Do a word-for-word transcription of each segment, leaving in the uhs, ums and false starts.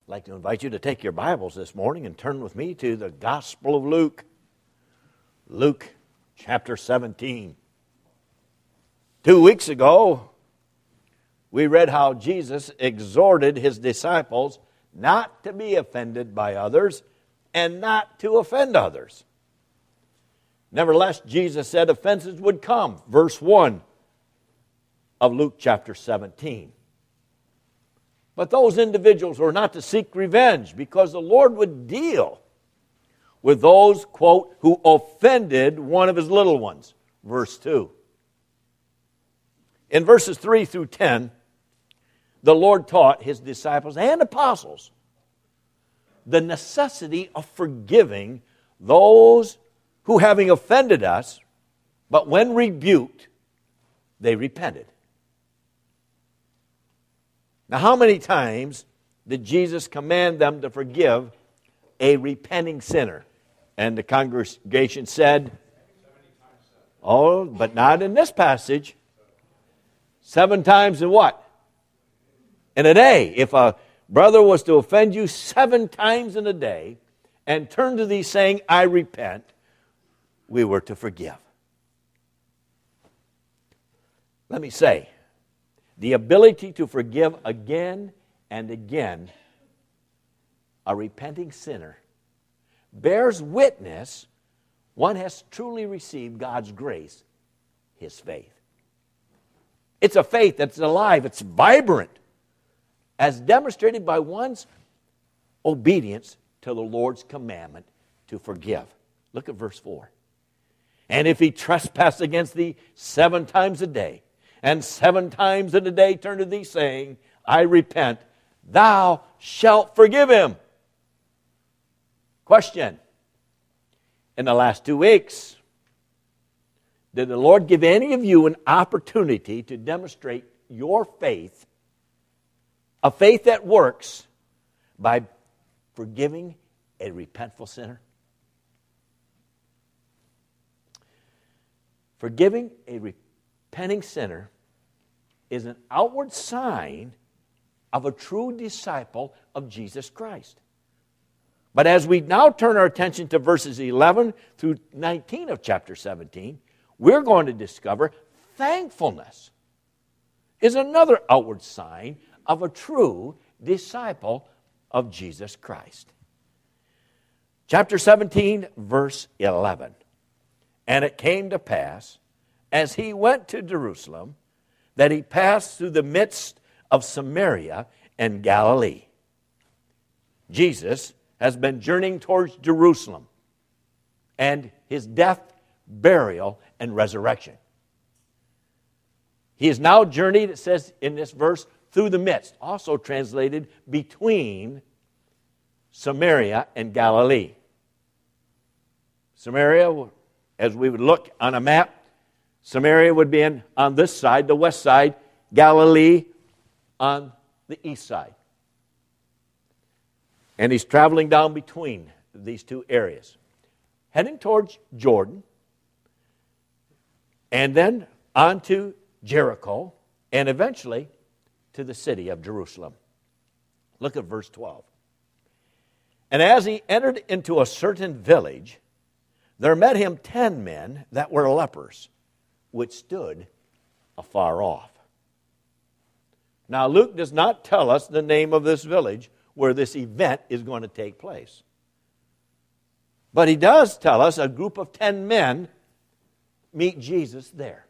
I'd like to invite you to take your Bibles this morning and turn with me to the Gospel of Luke. Luke chapter seventeen. Two weeks ago, we read how Jesus exhorted his disciples not to be offended by others and not to offend others. Nevertheless, Jesus said offenses would come. Verse one of Luke chapter seventeen. But those individuals were not to seek revenge because the Lord would deal with those, quote, who offended one of his little ones. Verse two. In verses three through ten, the Lord taught his disciples and apostles the necessity of forgiving those who, having offended us, but when rebuked, they repented. Now, how many times did Jesus command them to forgive a repenting sinner? And the congregation said, oh, but not in this passage. Seven times in what? In a day. If a brother was to offend you seven times in a day and turn to thee saying, I repent, we were to forgive. Let me say, the ability to forgive again and again a repenting sinner bears witness one has truly received God's grace, his faith. It's a faith that's alive, it's vibrant, as demonstrated by one's obedience to the Lord's commandment to forgive. Look at verse four. And if he trespass against thee seven times a day, and seven times in a day turn to thee, saying, I repent, thou shalt forgive him. Question. In the last two weeks, did the Lord give any of you an opportunity to demonstrate your faith, a faith that works, by forgiving a repentful sinner? Forgiving a repenting sinner is an outward sign of a true disciple of Jesus Christ. But as we now turn our attention to verses eleven through nineteen of chapter seventeen, we're going to discover thankfulness is another outward sign of a true disciple of Jesus Christ. Chapter seventeen, verse eleven. And it came to pass, as he went to Jerusalem, that he passed through the midst of Samaria and Galilee. Jesus has been journeying towards Jerusalem and his death, burial, and resurrection. He has now journeyed, it says in this verse, through the midst, also translated between Samaria and Galilee. Samaria, as we would look on a map, Samaria would be in, on this side, the west side, Galilee on the east side. And he's traveling down between these two areas, heading towards Jordan, and then on to Jericho, and eventually to the city of Jerusalem. Look at verse twelve. And as he entered into a certain village, there met him ten men that were lepers, which stood afar off. Now, Luke does not tell us the name of this village where this event is going to take place. But he does tell us a group of ten men meet Jesus there.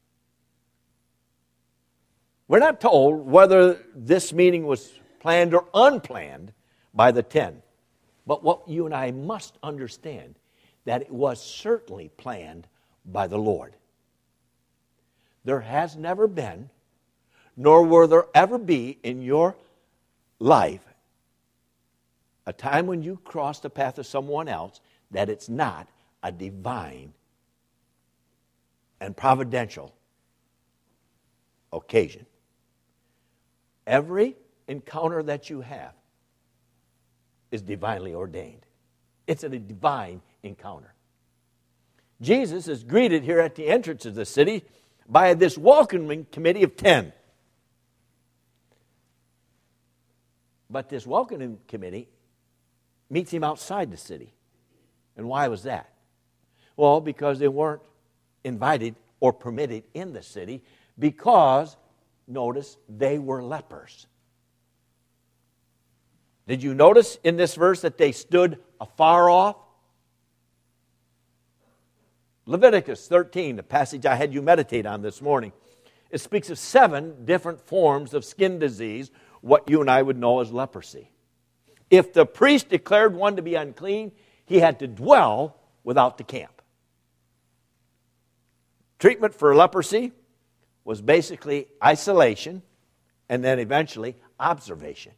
We're not told whether this meeting was planned or unplanned by the ten. But what you and I must understand, that it was certainly planned by the Lord. There has never been, nor will there ever be in your life, a time when you cross the path of someone else that it's not a divine and providential occasion. Every encounter that you have is divinely ordained. It's a divine encounter. Jesus is greeted here at the entrance of the city by this welcoming committee of ten. But this welcoming committee meets him outside the city. And why was that? Well, because they weren't invited or permitted in the city because, notice, they were lepers. Did you notice in this verse that they stood afar off? Leviticus thirteen, the passage I had you meditate on this morning, it speaks of seven different forms of skin disease, what you and I would know as leprosy. If the priest declared one to be unclean, he had to dwell without the camp. Treatment for leprosy was basically isolation and then eventually observation.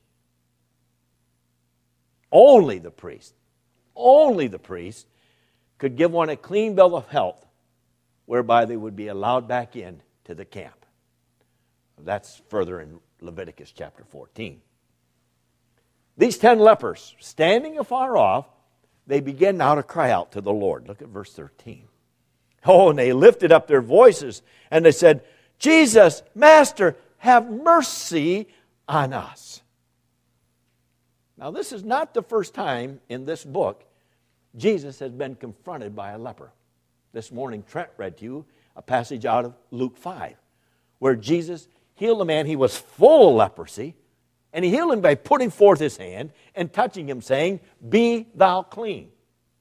Only the priest, only the priest could give one a clean bill of health whereby they would be allowed back in to the camp. That's further in Leviticus chapter fourteen. These ten lepers, standing afar off, they begin now to cry out to the Lord. Look at verse thirteen. Oh, and they lifted up their voices and they said, Jesus, Master, have mercy on us. Now, this is not the first time in this book Jesus has been confronted by a leper. This morning, Trent read to you a passage out of Luke five, where Jesus healed a man. He was full of leprosy, and he healed him by putting forth his hand and touching him, saying, Be thou clean.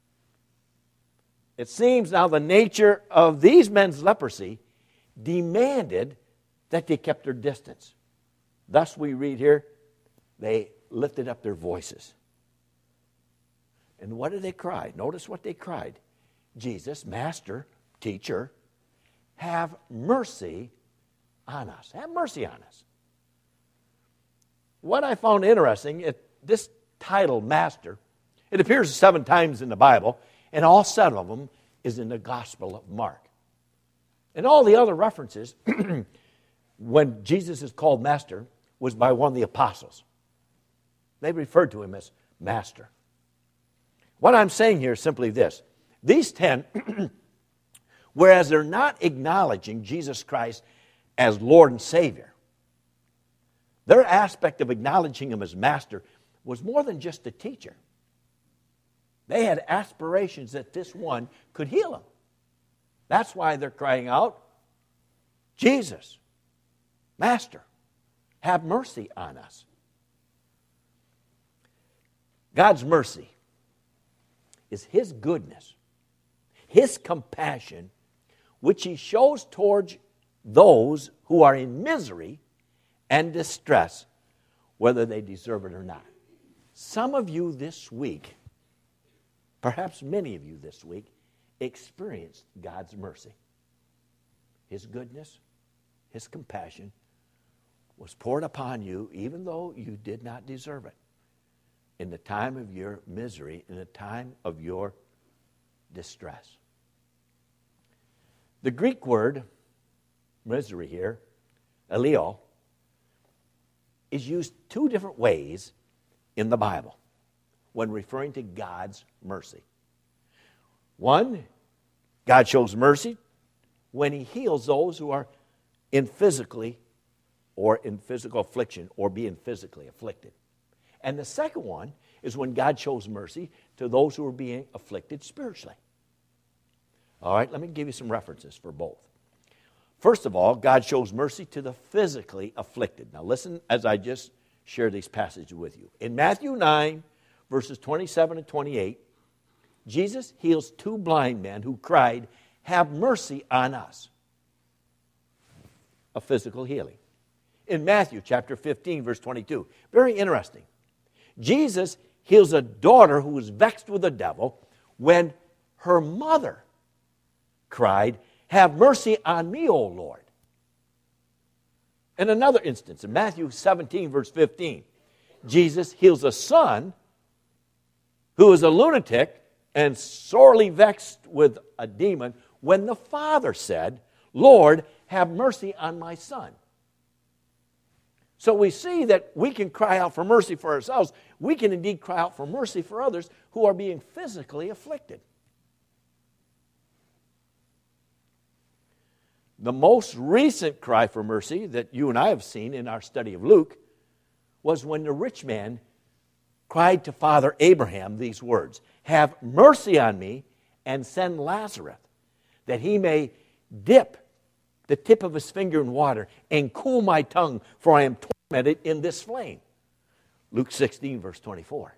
It seems now the nature of these men's leprosy demanded that they kept their distance. Thus we read here, they lifted up their voices. And what did they cry? Notice what they cried. Jesus, Master, Teacher, have mercy on us. Have mercy on us. What I found interesting, it, this title, Master, it appears seven times in the Bible, and all seven of them is in the Gospel of Mark. And all the other references, when Jesus is called Master, was by one of the apostles. They referred to him as Master. What I'm saying here is simply this. These ten, whereas they're not acknowledging Jesus Christ as Lord and Savior, their aspect of acknowledging him as Master was more than just a teacher. They had aspirations that this one could heal them. That's why they're crying out, Jesus, Master, have mercy on us. God's mercy is his goodness, his compassion, which he shows towards those who are in misery and distress, whether they deserve it or not. Some of you this week, perhaps many of you this week, experienced God's mercy. His goodness, his compassion was poured upon you even though you did not deserve it. In the time of your misery, in the time of your distress. The Greek word, misery here, eleo, is used two different ways in the Bible when referring to God's mercy. One, God shows mercy when he heals those who are in physically or in physical affliction or being physically afflicted. And the second one is when God shows mercy to those who are being afflicted spiritually. All right, let me give you some references for both. First of all, God shows mercy to the physically afflicted. Now listen as I just share these passages with you. In Matthew nine, verses twenty-seven and twenty-eight, Jesus heals two blind men who cried, "Have mercy on us." A physical healing. In Matthew chapter fifteen, verse twenty-two, very interesting. Jesus heals a daughter who was vexed with the devil when her mother cried, "Have mercy on me, O Lord." In another instance, in Matthew seventeen, verse fifteen, Jesus heals a son who is a lunatic and sorely vexed with a demon when the father said, "Lord, have mercy on my son." So we see that we can cry out for mercy for ourselves. We can indeed cry out for mercy for others who are being physically afflicted. The most recent cry for mercy that you and I have seen in our study of Luke was when the rich man cried to Father Abraham these words, "Have mercy on me and send Lazarus, that he may dip the tip of his finger in water and cool my tongue, for I am tormented in this flame." Luke sixteen, verse twenty-four.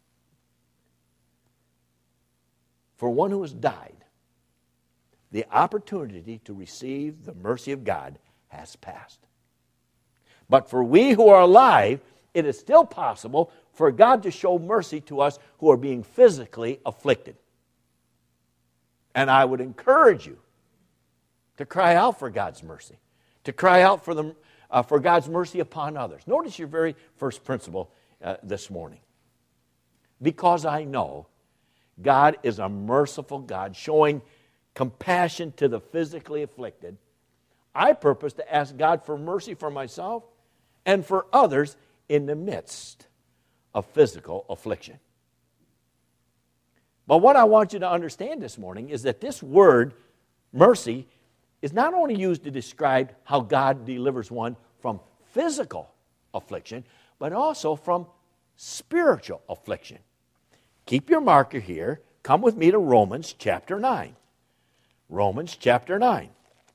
For one who has died, the opportunity to receive the mercy of God has passed. But for we who are alive, it is still possible for God to show mercy to us who are being physically afflicted. And I would encourage you to cry out for God's mercy, to cry out for, the, uh, for God's mercy upon others. Notice your very first principle uh, this morning. Because I know God is a merciful God, showing compassion to the physically afflicted, I purpose to ask God for mercy for myself and for others in the midst of physical affliction. But what I want you to understand this morning is that this word, mercy, is not only used to describe how God delivers one from physical affliction, but also from spiritual affliction. Keep your marker here. Come with me to Romans chapter nine. Romans chapter nine.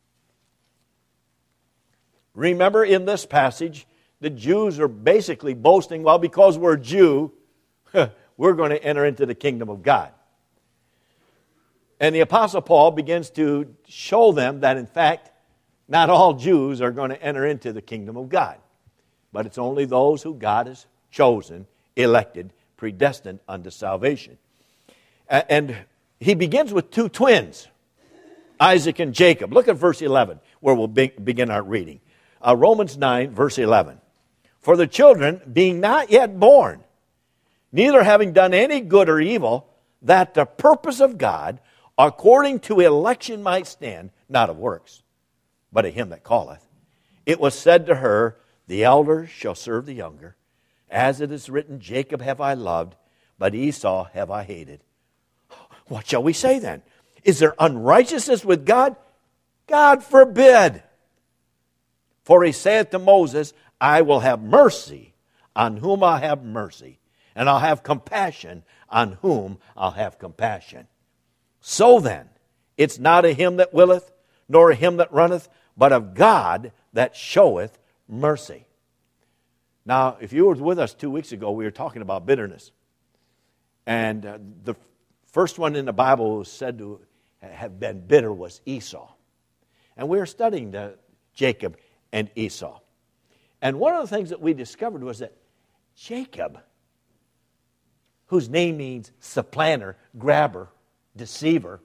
Remember, in this passage, the Jews are basically boasting, well, because we're Jew, we're going to enter into the kingdom of God. And the Apostle Paul begins to show them that, in fact, not all Jews are going to enter into the kingdom of God. But it's only those who God has chosen, elected, predestined unto salvation. And he begins with two twins, Isaac and Jacob. Look at verse eleven, where we'll be, begin our reading. Uh, Romans nine, verse eleven. For the children, being not yet born, neither having done any good or evil, that the purpose of God, according to election, might stand, not of works, but of him that calleth. It was said to her, the elder shall serve the younger. As it is written, Jacob have I loved, but Esau have I hated. What shall we say then? Is there unrighteousness with God? God forbid. For he saith to Moses, I will have mercy on whom I have mercy, and I'll have compassion on whom I'll have compassion. So then, it's not of him that willeth, nor of him that runneth, but of God that showeth mercy. Now, if you were with us two weeks ago, we were talking about bitterness. And uh, the first one in the Bible who was said to have been bitter was Esau. And we were studying the, Jacob and Esau. And one of the things that we discovered was that Jacob, whose name means supplanter, grabber, deceiver,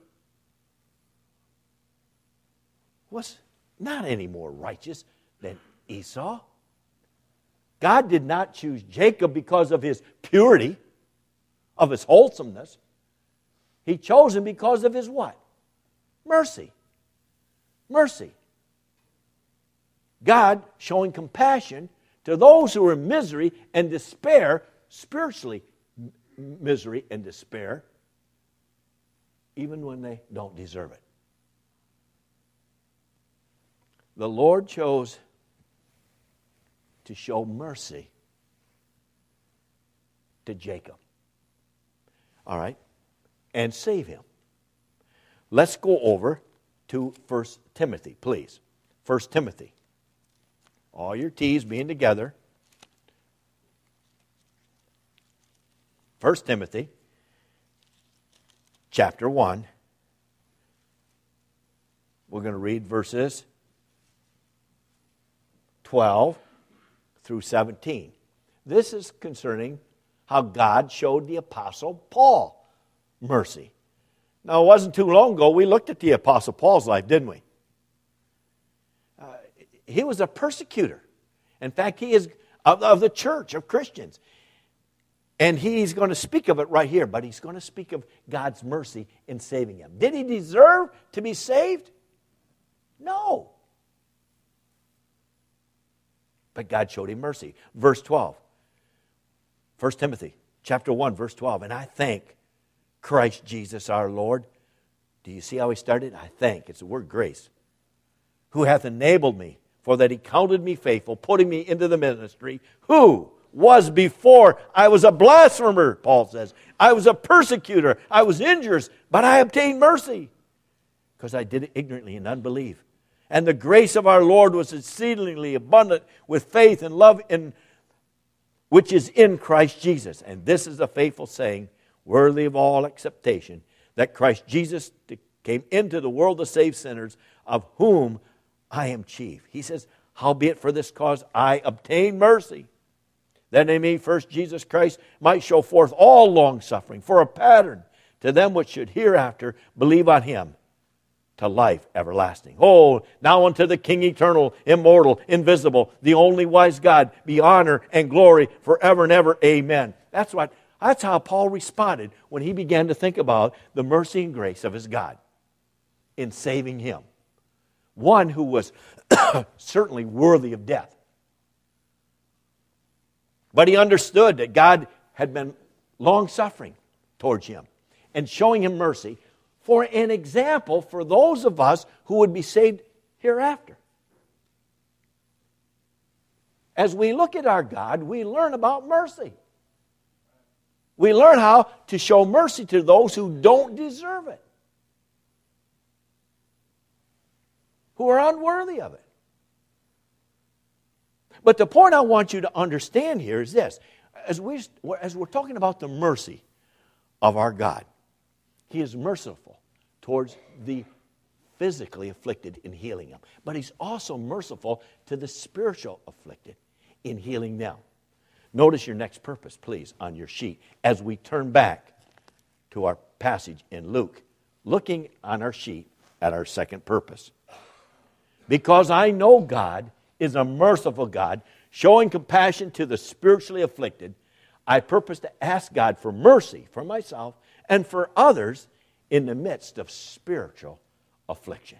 was not any more righteous than Esau. God did not choose Jacob because of his purity, of his wholesomeness. He chose him because of his what? Mercy. Mercy. God showing compassion to those who are in misery and despair, spiritually misery and despair, even when they don't deserve it. The Lord chose to show mercy to Jacob. All right? And save him. Let's go over to First Timothy, please. First Timothy. All your T's being together. First Timothy, chapter one. We're going to read verses twelve through seventeen. This is concerning how God showed the Apostle Paul mercy. Now, it wasn't too long ago we looked at the Apostle Paul's life, didn't we? Uh, he was a persecutor. In fact, he is of, of the church, of Christians. And he's going to speak of it right here, but he's going to speak of God's mercy in saving him. Did he deserve to be saved? No. But God showed him mercy. Verse twelve. First Timothy chapter one, verse twelve. And I thank Christ Jesus our Lord. Do you see how he started? I thank. It's the word grace. Who hath enabled me, for that he counted me faithful, putting me into the ministry, who, was before. I was a blasphemer, Paul says. I was a persecutor. I was injurious, but I obtained mercy because I did it ignorantly in unbelief. And the grace of our Lord was exceedingly abundant with faith and love in which is in Christ Jesus. And this is a faithful saying, worthy of all acceptation, that Christ Jesus came into the world to save sinners, of whom I am chief. He says, howbeit for this cause I obtain mercy, that in me first Jesus Christ might show forth all longsuffering for a pattern to them which should hereafter believe on him to life everlasting. Oh, now unto the King eternal, immortal, invisible, the only wise God, be honor and glory forever and ever. Amen. That's what, that's how Paul responded when he began to think about the mercy and grace of his God in saving him. One who was certainly worthy of death. But he understood that God had been long-suffering towards him and showing him mercy for an example for those of us who would be saved hereafter. As we look at our God, we learn about mercy. We learn how to show mercy to those who don't deserve it, who are unworthy of it. But the point I want you to understand here is this. As, we, as we're talking about the mercy of our God, He is merciful towards the physically afflicted in healing them. But He's also merciful to the spiritual afflicted in healing them. Notice your next purpose, please, on your sheet as we turn back to our passage in Luke, looking on our sheet at our second purpose. Because I know God is a merciful God, showing compassion to the spiritually afflicted, I purpose to ask God for mercy for myself and for others in the midst of spiritual affliction.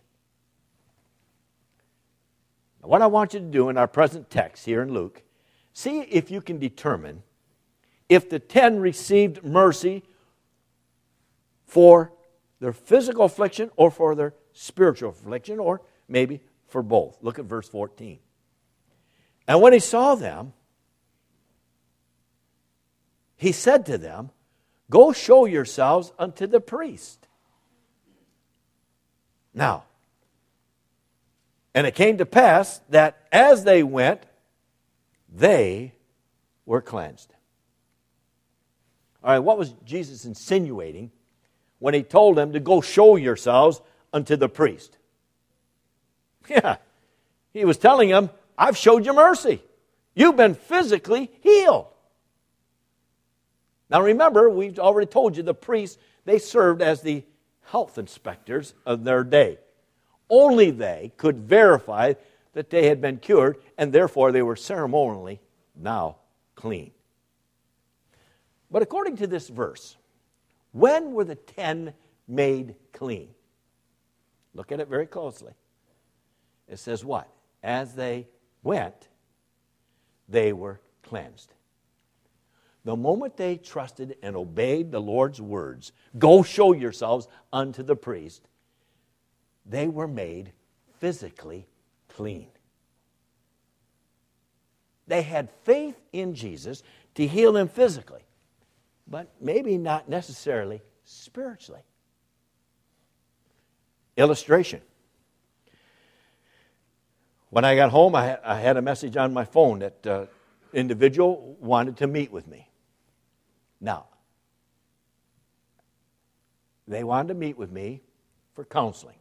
Now, what I want you to do in our present text here in Luke, see if you can determine if the ten received mercy for their physical affliction or for their spiritual affliction, or maybe for both. Look at verse fourteen. And when he saw them, he said to them, go show yourselves unto the priest. Now, and it came to pass that as they went, they were cleansed. All right, what was Jesus insinuating when he told them to go show yourselves unto the priest? Yeah, he was telling them, I've showed you mercy. You've been physically healed. Now remember, we've already told you the priests, they served as the health inspectors of their day. Only they could verify that they had been cured, and therefore they were ceremonially now clean. But according to this verse, when were the ten made clean? Look at it very closely. It says what? As they went, they were cleansed. The moment they trusted and obeyed the Lord's words, go show yourselves unto the priest, they were made physically clean. They had faith in Jesus to heal them physically, but maybe not necessarily spiritually. Illustration. When I got home, I had a message on my phone that uh, individual wanted to meet with me. Now, they wanted to meet with me for counseling.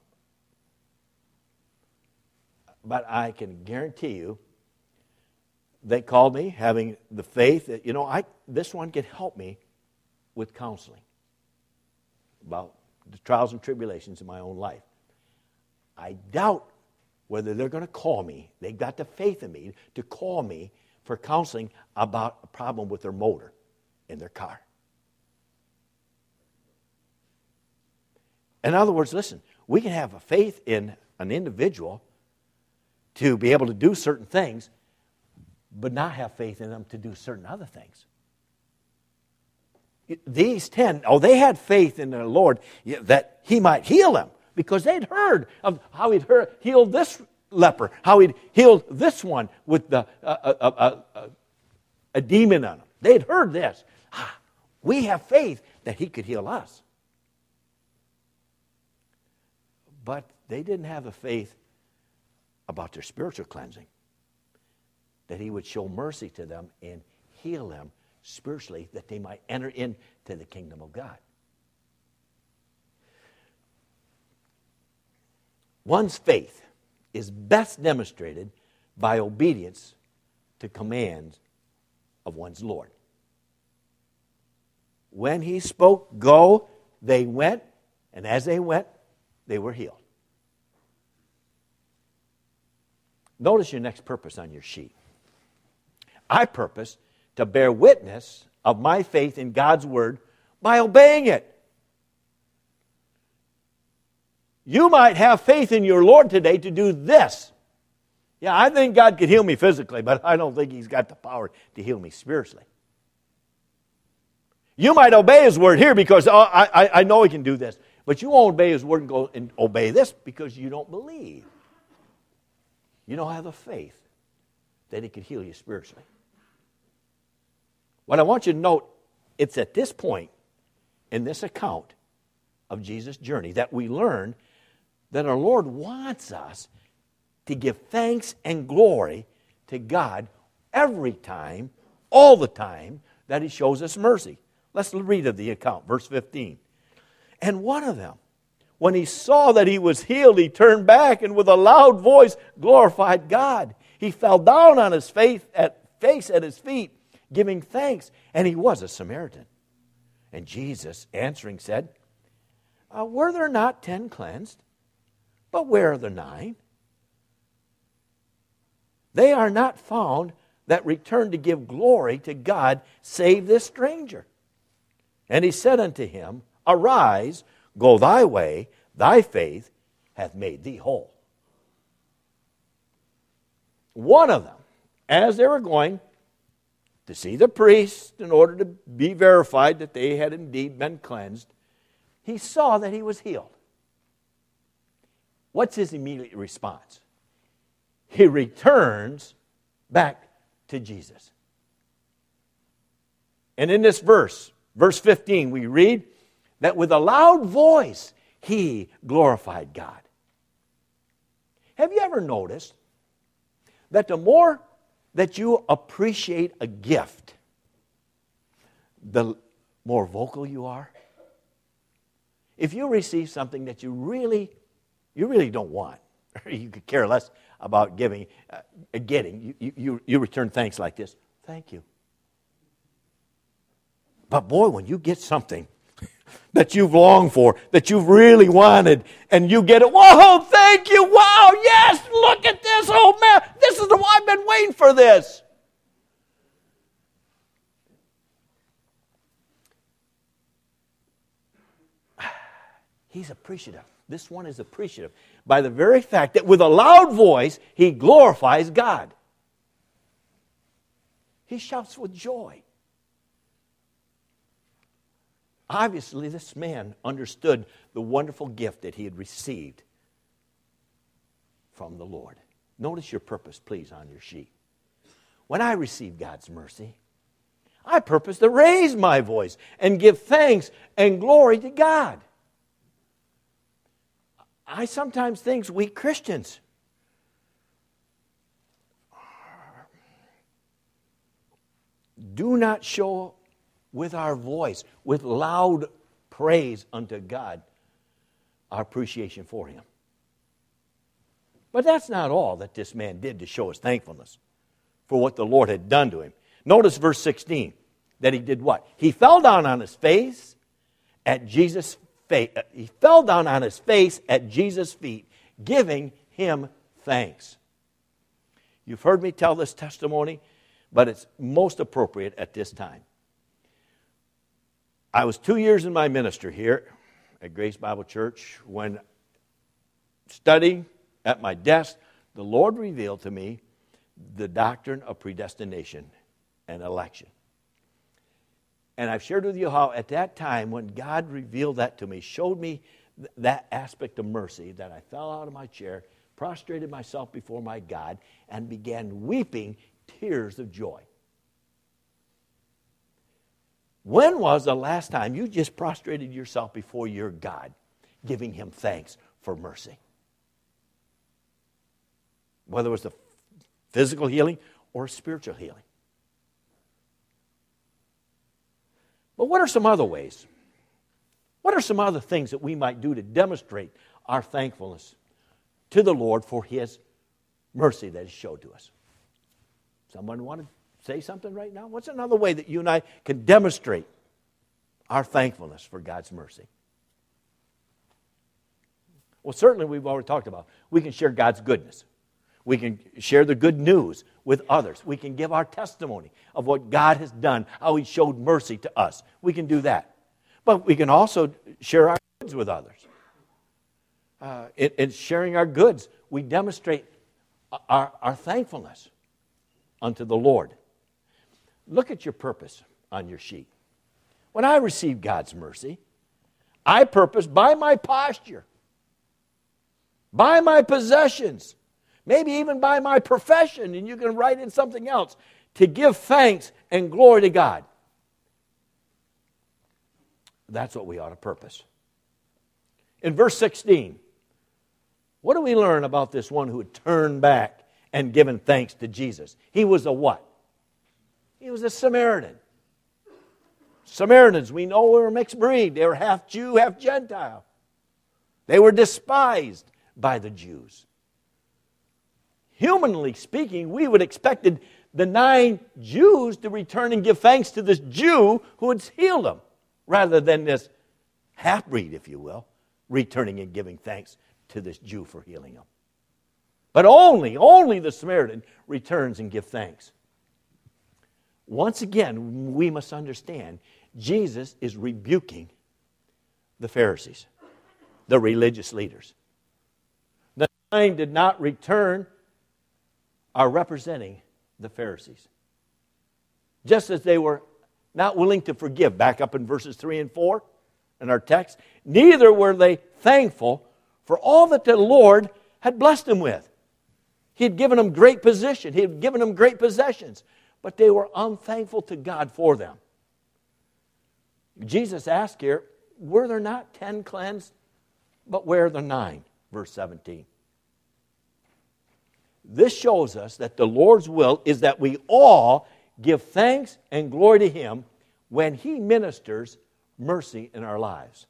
But I can guarantee you, they called me having the faith that, you know, I this one could help me with counseling about the trials and tribulations in my own life. I doubt whether they're going to call me. They got the faith in me to call me for counseling about a problem with their motor in their car. In other words, listen, we can have a faith in an individual to be able to do certain things, but not have faith in them to do certain other things. These ten, oh, they had faith in the Lord that He might heal them, because they'd heard of how He'd heard, healed this leper, how He'd healed this one with the uh, uh, uh, uh, a demon on them. They'd heard this. Ah, we have faith that he could heal us. But they didn't have the faith about their spiritual cleansing, that he would show mercy to them and heal them spiritually, that they might enter into the kingdom of God. One's faith is best demonstrated by obedience to commands of one's Lord. When he spoke, go, they went, and as they went, they were healed. Notice your next purpose on your sheet. I purpose to bear witness of my faith in God's Word by obeying it. You might have faith in your Lord today to do this. Yeah, I think God could heal me physically, but I don't think He's got the power to heal me spiritually. You might obey His Word here because oh, I, I know He can do this, but you won't obey His Word and go and obey this because you don't believe. You don't have the faith that He could heal you spiritually. What I want you to note, it's at this point in this account of Jesus' journey that we learn that our Lord wants us to give thanks and glory to God every time, all the time, that He shows us mercy. Let's read of the account, verse fifteen. And one of them, when he saw that he was healed, he turned back and with a loud voice glorified God. He fell down on his face at, face at his feet, giving thanks, and he was a Samaritan. And Jesus, answering, said, uh, were there not ten cleansed? But where are the nine? They are not found that return to give glory to God, save this stranger. And he said unto him, arise, go thy way, thy faith hath made thee whole. One of them, as they were going to see the priest in order to be verified that they had indeed been cleansed, he saw that he was healed. What's his immediate response? He returns back to Jesus. And in this verse, verse fifteen, we read that with a loud voice, he glorified God. Have you ever noticed that the more that you appreciate a gift, the more vocal you are? If you receive something that you really, you really don't want, or you could care less about giving, uh, getting, you, you, you return thanks like this. Thank you. But boy, when you get something that you've longed for, that you've really wanted, and you get it, whoa, thank you, wow, yes, look at this, oh man, this is the, I've been waiting for this. He's appreciative. This one is appreciative by the very fact that with a loud voice, he glorifies God. He shouts with joy. Obviously, this man understood the wonderful gift that he had received from the Lord. Notice your purpose, please, on your sheet. When I receive God's mercy, I purpose to raise my voice and give thanks and glory to God. I sometimes think we Christians do not show with our voice, with loud praise unto God, our appreciation for Him. But that's not all that this man did to show his thankfulness for what the Lord had done to him. Notice verse sixteen, that he did what? He fell down on his face at Jesus' feet. He fell down on his face at Jesus' feet, giving Him thanks. You've heard me tell this testimony, but it's most appropriate at this time. I was two years in my ministry here at Grace Bible Church when, studying at my desk, the Lord revealed to me the doctrine of predestination and election. And I've shared with you how at that time when God revealed that to me, showed me th- that aspect of mercy, that I fell out of my chair, prostrated myself before my God, and began weeping tears of joy. When was the last time you just prostrated yourself before your God, giving Him thanks for mercy? Whether it was the physical healing or spiritual healing. But what are some other ways? What are some other things that we might do to demonstrate our thankfulness to the Lord for His mercy that He showed to us? Someone want to say something right now? What's another way that you and I can demonstrate our thankfulness for God's mercy? Well, certainly we've already talked about. We can share God's goodness. We can share the good news with others. We can give our testimony of what God has done, how He showed mercy to us. We can do that. But we can also share our goods with others. Uh, in, in sharing our goods, we demonstrate our, our thankfulness unto the Lord. Look at your purpose on your sheet. When I receive God's mercy, I purpose by my posture, by my possessions, maybe even by my profession, and you can write in something else, to give thanks and glory to God. That's what we ought to purpose. In verse sixteen, what do we learn about this one who had turned back and given thanks to Jesus? He was a what? He was a Samaritan. Samaritans, we know, were a mixed breed. They were half Jew, half Gentile. They were despised by the Jews. Humanly speaking, we would have expected the nine Jews to return and give thanks to this Jew who had healed them, rather than this half-breed, if you will, returning and giving thanks to this Jew for healing them. But only, only the Samaritan returns and gives thanks. Once again, we must understand, Jesus is rebuking the Pharisees, the religious leaders. The nine did not return, are representing the Pharisees. Just as they were not willing to forgive, back up in verses three and four in our text, neither were they thankful for all that the Lord had blessed them with. He had given them great position. He had given them great possessions. But they were unthankful to God for them. Jesus asked here, were there not ten cleansed? But where are the nine? Verse seventeen. This shows us that the Lord's will is that we all give thanks and glory to Him when He ministers mercy in our lives.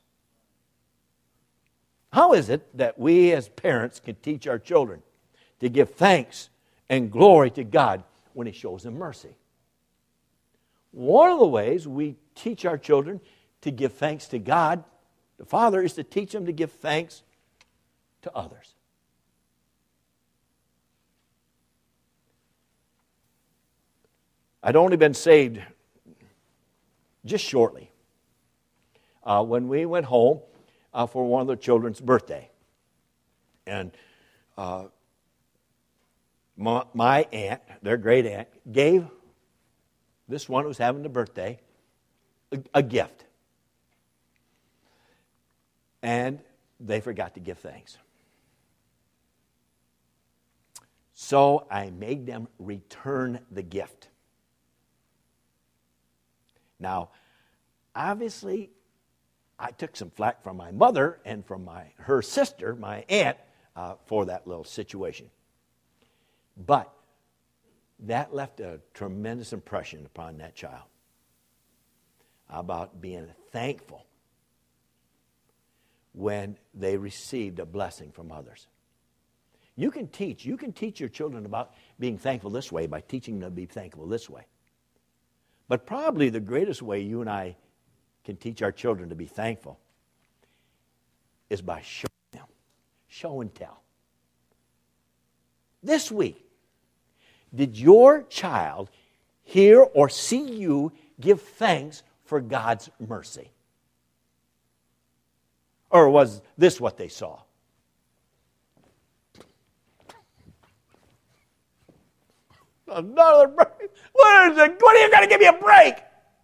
How is it that we as parents can teach our children to give thanks and glory to God when He shows them mercy? One of the ways we teach our children to give thanks to God, the Father, is to teach them to give thanks to others. I'd only been saved just shortly uh, when we went home uh, for one of the children's birthday. And uh, my, my aunt, their great aunt, gave this one who's having the birthday a, a gift. And they forgot to give thanks. So I made them return the gift. Now, obviously, I took some flack from my mother and from my her sister, my aunt, uh, for that little situation. But that left a tremendous impression upon that child about being thankful when they received a blessing from others. You can teach, you can teach your children about being thankful this way by teaching them to be thankful this way. But probably the greatest way you and I can teach our children to be thankful is by showing them. Show and tell. This week, did your child hear or see you give thanks for God's mercy? Or was this what they saw? Another break. What is it? What are you going to give me a break?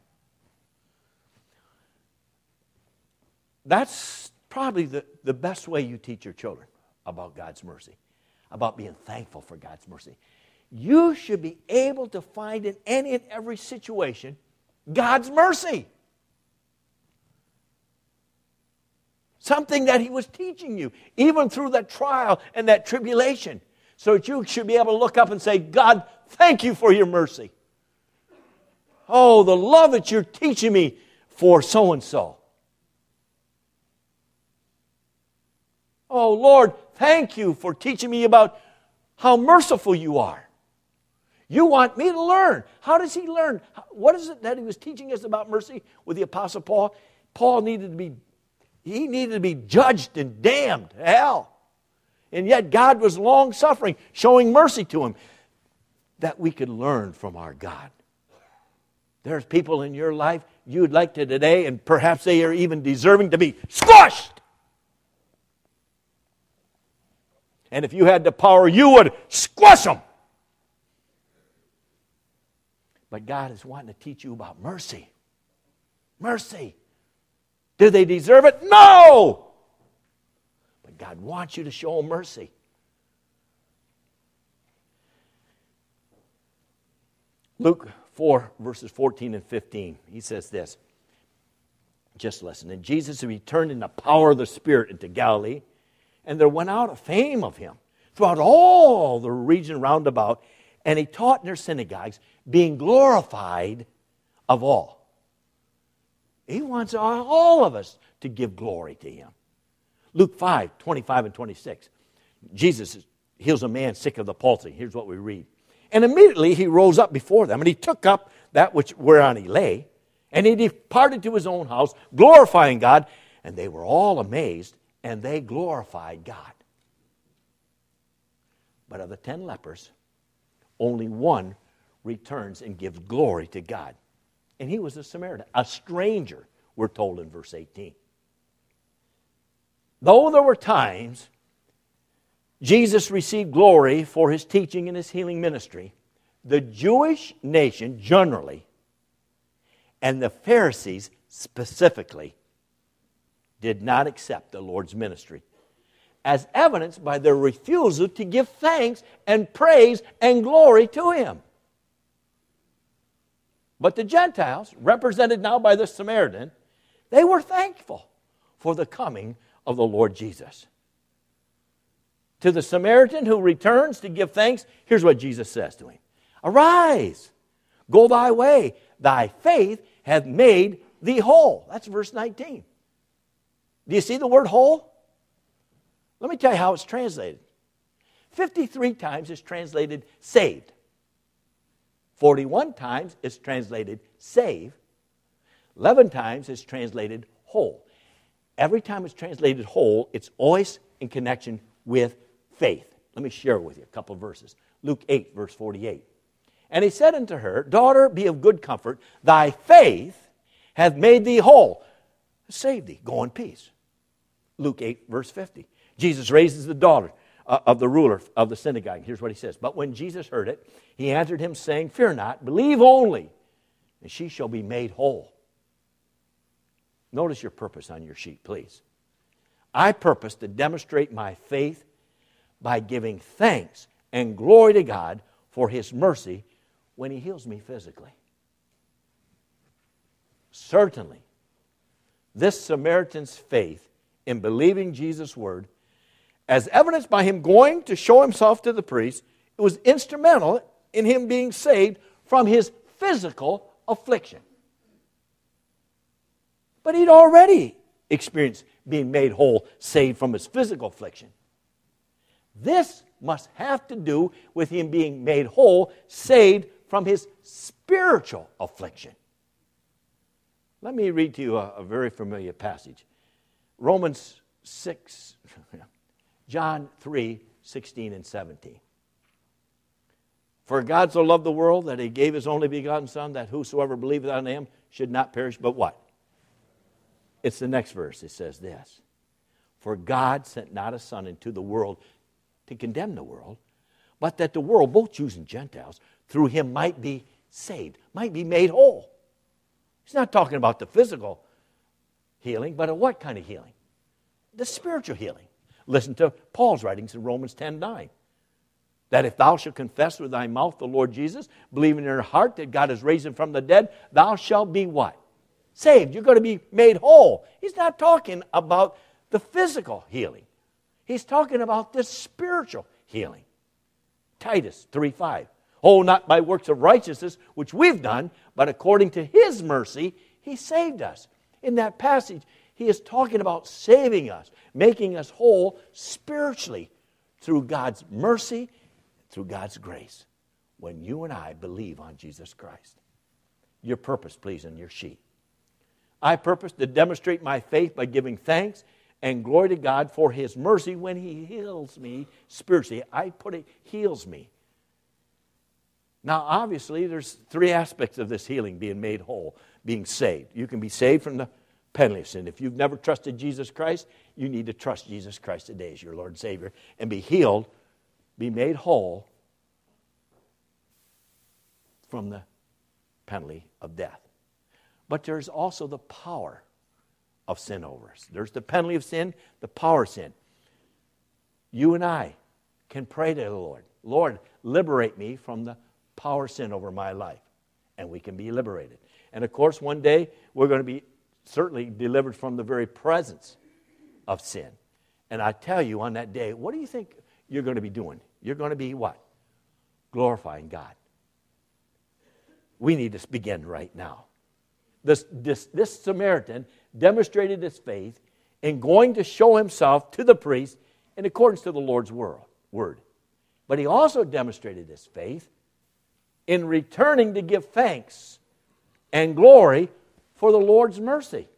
That's probably the, the best way you teach your children about God's mercy, about being thankful for God's mercy. You should be able to find in any and every situation God's mercy. Something that he was teaching you, even through that trial and that tribulation. So that you should be able to look up and say, God, thank you for your mercy. Oh, the love that you're teaching me for so-and-so. Oh, Lord, thank you for teaching me about how merciful you are. You want me to learn. How does he learn? What is it that he was teaching us about mercy with the Apostle Paul? Paul needed to be, he needed to be judged and damned to hell. And yet God was long-suffering, showing mercy to him, that we could learn from our God. There's people in your life you'd like to today, and perhaps they are even deserving to be squashed. And if you had the power, you would squash them. But God is wanting to teach you about mercy. Mercy. Do they deserve it? No! But God wants you to show them mercy. Luke four, verses fourteen and fifteen, he says this. Just listen. And Jesus returned in the power of the Spirit into Galilee, and there went out a fame of him throughout all the region round about, and he taught in their synagogues, being glorified of all. He wants all of us to give glory to him. Luke five, twenty-five and twenty-six. Jesus heals a man sick of the palsy. Here's what we read. And immediately he rose up before them, and he took up that which whereon he lay, and he departed to his own house, glorifying God. And they were all amazed, and they glorified God. But of the ten lepers, only one returns and gives glory to God. And he was a Samaritan, a stranger, we're told in verse eighteen. Though there were times Jesus received glory for his teaching and his healing ministry, the Jewish nation generally, and the Pharisees specifically, did not accept the Lord's ministry, as evidenced by their refusal to give thanks and praise and glory to him. But the Gentiles, represented now by the Samaritan, they were thankful for the coming of the Lord Jesus. To the Samaritan who returns to give thanks, here's what Jesus says to him. Arise, go thy way, thy faith hath made thee whole. That's verse nineteen. Do you see the word whole? Let me tell you how it's translated. fifty-three times it's translated saved. forty-one times it's translated save. eleven times it's translated whole. Every time it's translated whole, it's always in connection with faith. Let me share with you a couple of verses. Luke eight, verse forty-eight. And he said unto her, Daughter, be of good comfort. Thy faith hath made thee whole. Save thee. Go in peace. Luke eight, verse fifty. Jesus raises the daughter uh, of the ruler of the synagogue. Here's what he says. But when Jesus heard it, he answered him, saying, Fear not, believe only, and she shall be made whole. Notice your purpose on your sheet, please. I purpose to demonstrate my faith by giving thanks and glory to God for his mercy when he heals me physically. Certainly, this Samaritan's faith in believing Jesus' word, as evidenced by him going to show himself to the priest, it was instrumental in him being saved from his physical affliction. But he'd already experienced being made whole, saved from his physical affliction. This must have to do with him being made whole, saved from his spiritual affliction. Let me read to you a, a very familiar passage. Romans six, John three, sixteen and seventeen. For God so loved the world that he gave his only begotten Son, that whosoever believeth on him should not perish, but what? It's the next verse. It says this. For God sent not a Son into the world to condemn the world, but that the world, both Jews and Gentiles, through him might be saved, might be made whole. He's not talking about the physical healing, but of what kind of healing? The spiritual healing. Listen to Paul's writings in Romans ten nine. That if thou shalt confess with thy mouth the Lord Jesus, believe in your heart that God has raised him from the dead, thou shalt be what? Saved. You're going to be made whole. He's not talking about the physical healing. He's talking about this spiritual healing. Titus three five. Oh, not by works of righteousness, which we've done, but according to His mercy, He saved us. In that passage, he is talking about saving us, making us whole spiritually through God's mercy, through God's grace. When you and I believe on Jesus Christ. Your purpose, please, in your sheet. I purpose to demonstrate my faith by giving thanks and glory to God for His mercy when He heals me spiritually. I put it, heals me. Now, obviously, there's three aspects of this healing: being made whole, being saved. You can be saved from the penalty of sin. If you've never trusted Jesus Christ, you need to trust Jesus Christ today as your Lord and Savior and be healed, be made whole from the penalty of death. But there's also the power of sin over us. There's the penalty of sin, the power of sin. You and I can pray to the Lord, Lord, liberate me from the power of sin over my life. And we can be liberated. And of course, one day, we're going to be certainly delivered from the very presence of sin. And I tell you, on that day, what do you think you're going to be doing? You're going to be what? Glorifying God. We need to begin right now. This, this, this Samaritan demonstrated his faith in going to show himself to the priest in accordance to the Lord's word. But he also demonstrated his faith in returning to give thanks and glory for the Lord's mercy.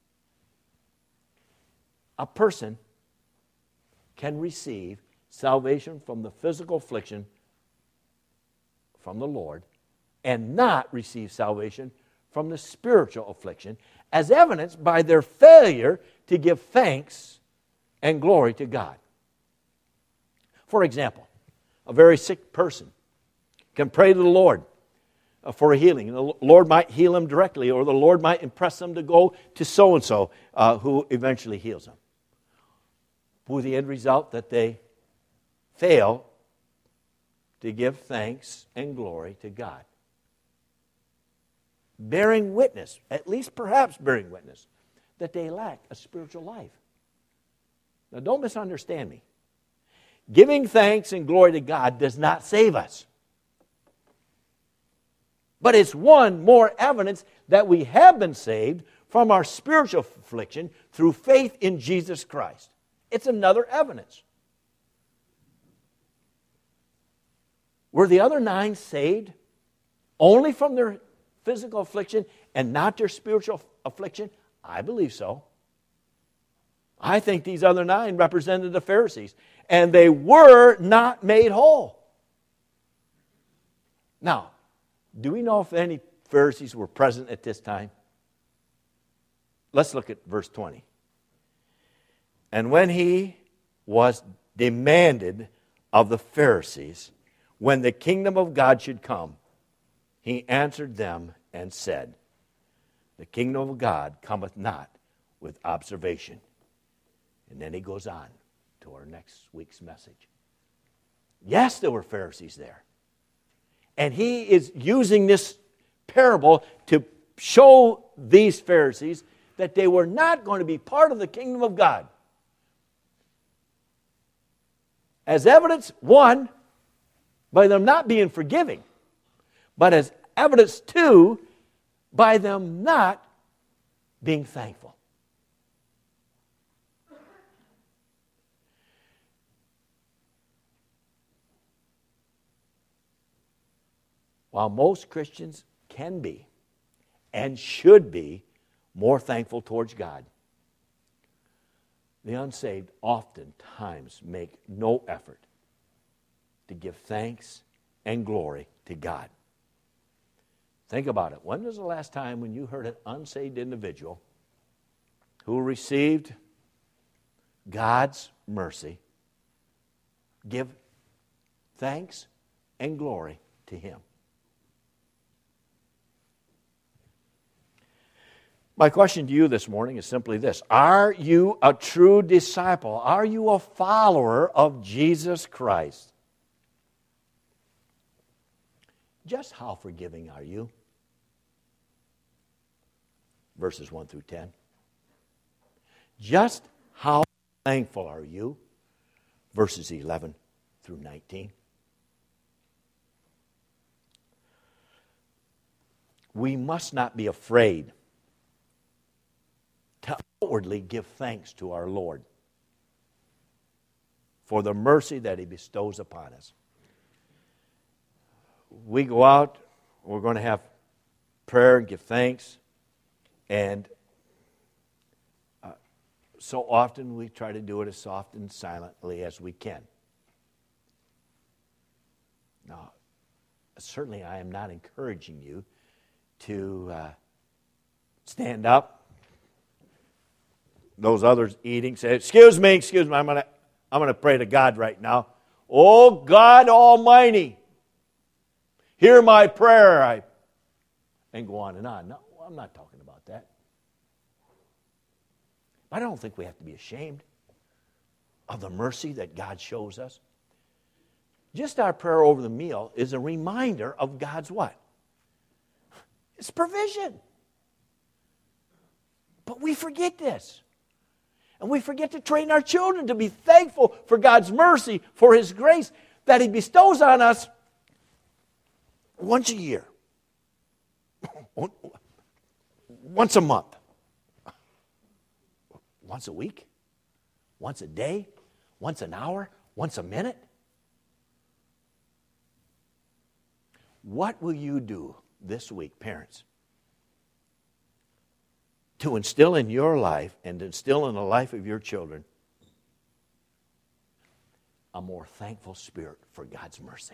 A person can receive salvation from the physical affliction from the Lord and not receive salvation from the spiritual affliction, as evidenced by their failure to give thanks and glory to God. For example, a very sick person can pray to the Lord for a healing. The Lord might heal him directly, or the Lord might impress them to go to so-and-so uh, who eventually heals them. With the end result that they fail to give thanks and glory to God. Bearing witness, at least perhaps bearing witness, that they lack a spiritual life. Now don't misunderstand me. Giving thanks and glory to God does not save us. But it's one more evidence that we have been saved from our spiritual affliction through faith in Jesus Christ. It's another evidence. Were the other nine saved only from their physical affliction and not their spiritual affliction? I believe so. I think these other nine represented the Pharisees, and they were not made whole. Now, do we know if any Pharisees were present at this time? Let's look at verse twenty. And when he was demanded of the Pharisees when the kingdom of God should come, he answered them and said, the kingdom of God cometh not with observation. And then he goes on to our next week's message. Yes, there were Pharisees there. And he is using this parable to show these Pharisees that they were not going to be part of the kingdom of God. As evidence, one, by them not being forgiving, but as evidence, two, by them not being thankful. While most Christians can be and should be more thankful towards God, the unsaved oftentimes make no effort to give thanks and glory to God. Think about it. When was the last time when you heard an unsaved individual who received God's mercy give thanks and glory to Him? My question to you this morning is simply this. Are you a true disciple? Are you a follower of Jesus Christ? Just how forgiving are you? Verses one through ten. Just How thankful are you? Verses eleven through nineteen. We must not be afraid to outwardly give thanks to our Lord for the mercy that He bestows upon us. We go out, we're going to have prayer and give thanks, and uh, so often we try to do it as soft and silently as we can. Now, certainly I am not encouraging you to uh, stand up. Those others eating say, excuse me, excuse me, I'm going to I'm going to pray to God right now. Oh, God Almighty, hear my prayer. I, and go on and on. No, I'm not talking about that. I don't think we have to be ashamed of the mercy that God shows us. Just our prayer over the meal is a reminder of God's what? It's provision. But we forget this. And we forget to train our children to be thankful for God's mercy, for His grace that He bestows on us once a year, once a month, once a week, once a day, once an hour, once a minute. What will you do this week, parents, to instill in your life and instill in the life of your children a more thankful spirit for God's mercy?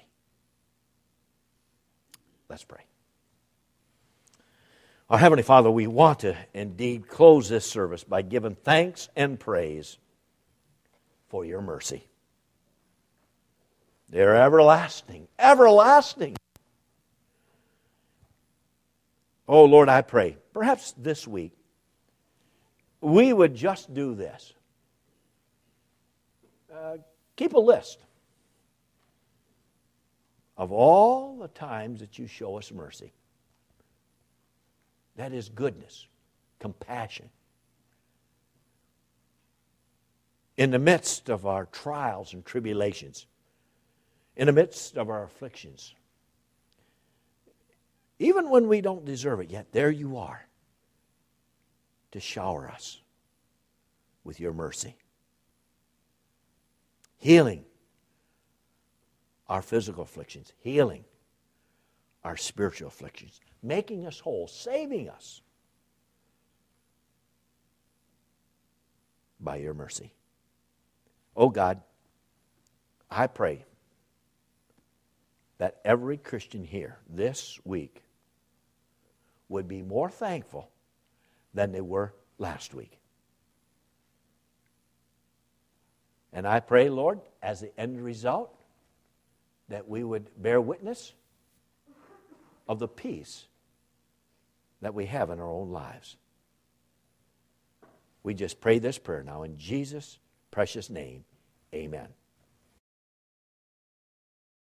Let's pray. Our Heavenly Father, we want to indeed close this service by giving thanks and praise for your mercy. They're everlasting, everlasting. Oh, Lord, I pray, perhaps this week, we would just do this. Uh, keep a list of all the times that you show us mercy. That is goodness, compassion. In the midst of our trials and tribulations, in the midst of our afflictions, even when we don't deserve it yet, there you are to shower us with your mercy. Healing our physical afflictions, healing our spiritual afflictions, making us whole, saving us by your mercy. Oh God, I pray that every Christian here this week would be more thankful than they were last week. And I pray, Lord, as the end result, that we would bear witness of the peace that we have in our own lives. We just pray this prayer now in Jesus' precious name. Amen.